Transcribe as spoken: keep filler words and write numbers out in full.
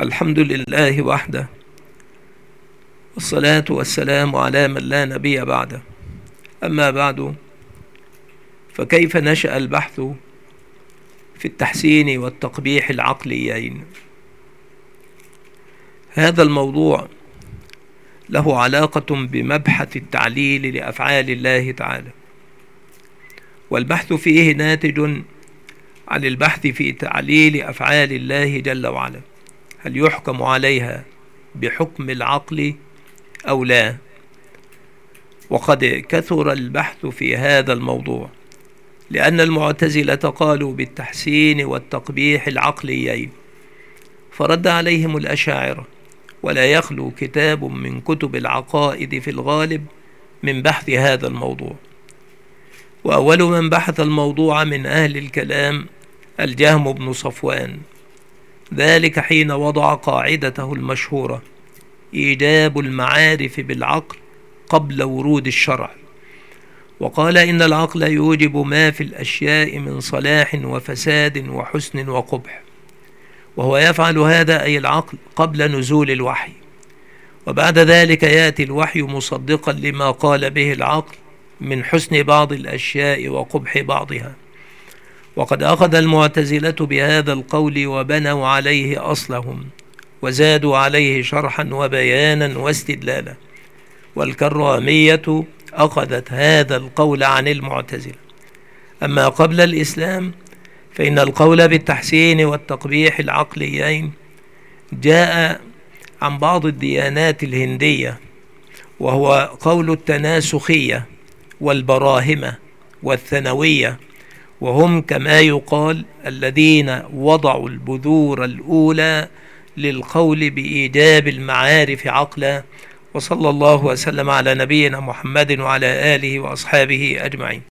الحمد لله وحده، والصلاة والسلام على من لا نبي بعده. أما بعد، فكيف نشأ البحث في التحسين والتقبيح العقليين؟ هذا الموضوع له علاقة بمبحث التعليل لأفعال الله تعالى، والبحث فيه ناتج عن البحث في تعليل أفعال الله جل وعلا، هل يحكم عليها بحكم العقل أو لا؟ وقد كثر البحث في هذا الموضوع، لأن المعتزلة قالوا بالتحسين والتقبيح العقليين، فرد عليهم الأشاعرة، ولا يخلو كتاب من كتب العقائد في الغالب من بحث هذا الموضوع. وأول من بحث الموضوع من أهل الكلام الجهم بن صفوان، ذلك حين وضع قاعدته المشهورة: إيجاب المعارف بالعقل قبل ورود الشرع، وقال إن العقل يوجب ما في الأشياء من صلاح وفساد وحسن وقبح، وهو يفعل هذا أي العقل قبل نزول الوحي، وبعد ذلك يأتي الوحي مصدقا لما قال به العقل من حسن بعض الأشياء وقبح بعضها. وقد أخذ المعتزلة بهذا القول وبنوا عليه أصلهم، وزادوا عليه شرحا وبيانا واستدلالا، والكرامية أخذت هذا القول عن المعتزلة. أما قبل الإسلام فإن القول بالتحسين والتقبيح العقليين جاء عن بعض الديانات الهندية، وهو قول التناسخية والبراهمة والثانوية، وهم كما يقال الذين وضعوا البذور الأولى للقول بإيجاب المعارف عقلا. وصلى الله وسلم على نبينا محمد وعلى آله وأصحابه أجمعين.